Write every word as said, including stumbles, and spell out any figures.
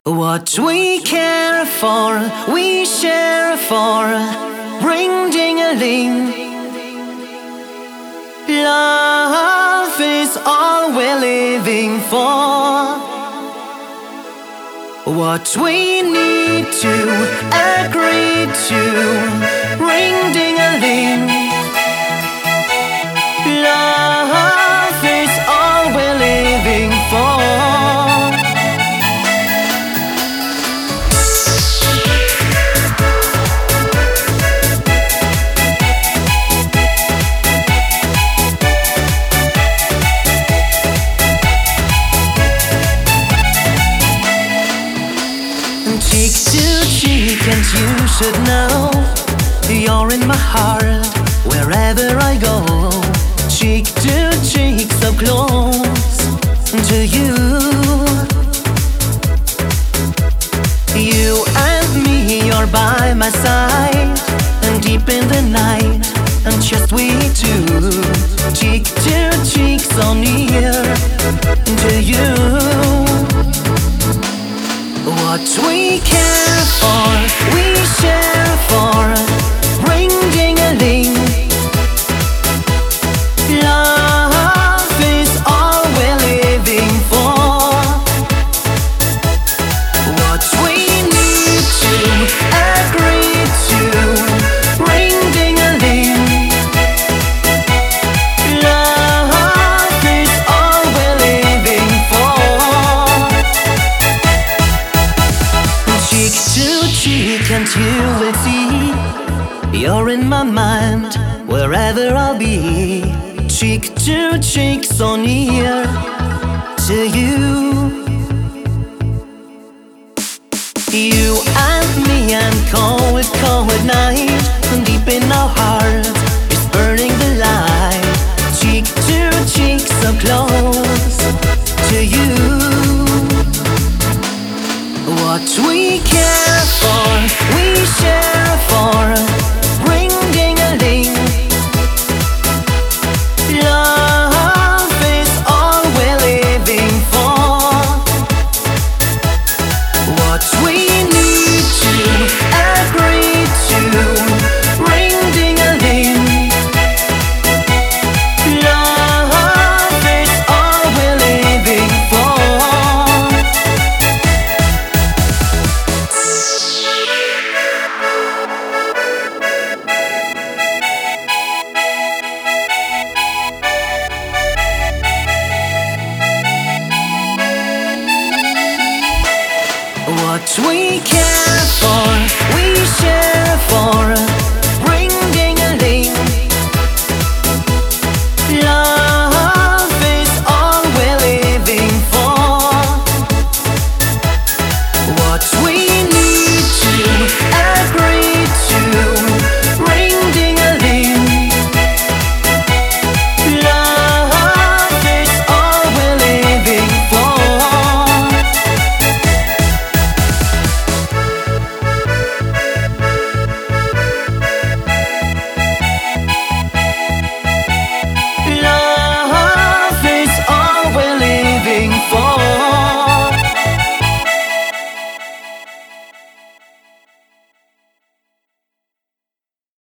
What we care for, we share for. Ring ding a ling. Love is all we're living for. What we need to agree to. Ring ding a ling. Love is all we're living for. Cheek to cheek, and you should know you're in my heart wherever I go. Cheek to cheek, so close to you. You and me are by my side, and deep in the night, and just we two. Cheek to cheek, so near to you. What we care for, we share for. Ring ding a ling. Love is all we're living for. What we need to agree to. Ring ding a ling. Love is all we're living for. Cheek to cheek, and you will see you're in my mind wherever I'll be. Cheek to cheek, so near to you. You and me and cold, cold night, and deep in our heart is burning the light. Cheek to cheek, so close to you. What we care for, we share for. Ring ding a ling. Love is all we're living for. What we need to agree to. Ring ding a ling. Love is all we're living for. What we care for, we share for. Ring ding a ling.